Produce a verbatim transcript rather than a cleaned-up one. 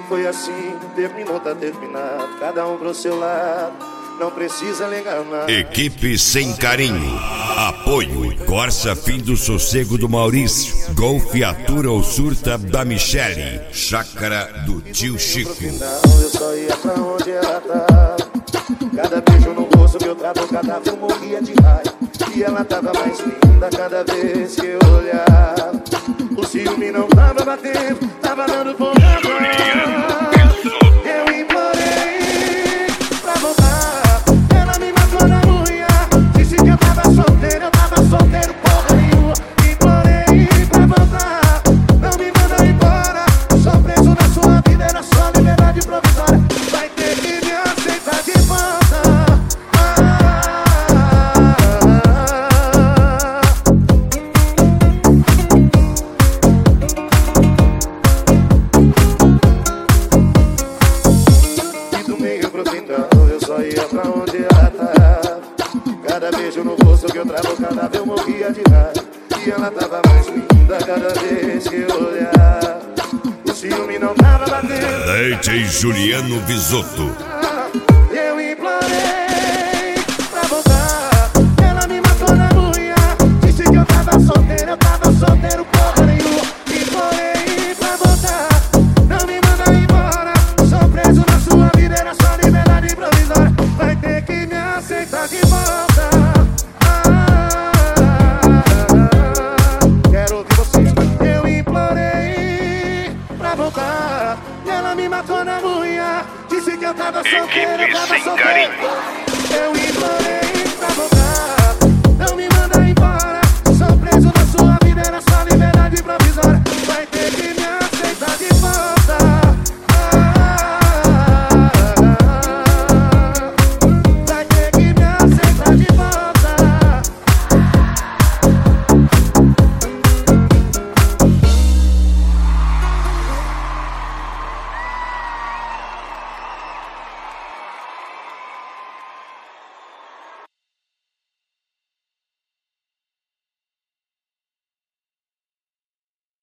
Foi assim, terminou, tá terminado, cada um pro seu lado, não precisa ligar nada. Equipe Sem Carinho. Apoio Corsa Fim do Sossego do Maurício, Golfe Atura ou Surta da Michele, Chácara do Tio Chico. Eu só ia pra onde ela tava, cada beijo no rosto que eu travo, cada vez eu morria de raiva. E ela tava mais linda cada vez que eu olhava. O ciúme não tava batendo, tava dando porrada. Eu implorei pra voltar, ela me matou na unha. Disse que eu tava solteiro, eu tava solteiro porra nenhuma. Implorei pra voltar, não me manda embora. Sou preso na sua vida, era só liberdade provisória. Vai ter que me aceitar de volta. Eu só ia pra onde ela tava, cada beijo no rosto que eu travo, cada vez eu morria de raiva. E ela tava mais linda cada vez que eu olhava. O ciúme não tava batendo. D J Juliano Bisotto. Eu implorei pra voltar, ela me matou na unha. Disse que eu tava solteiro, eu tava solteiro porra nenhuma. Implorei pra voltar, não me manda embora. Sou preso na sua vida, era só liberdade provisória. Vai ter que me aceitar de volta. Ah, quero ouvir vocês. Eu implorei pra voltar, ela me matou na unha. Disse que eu tava solteiro, eu tava solteiro.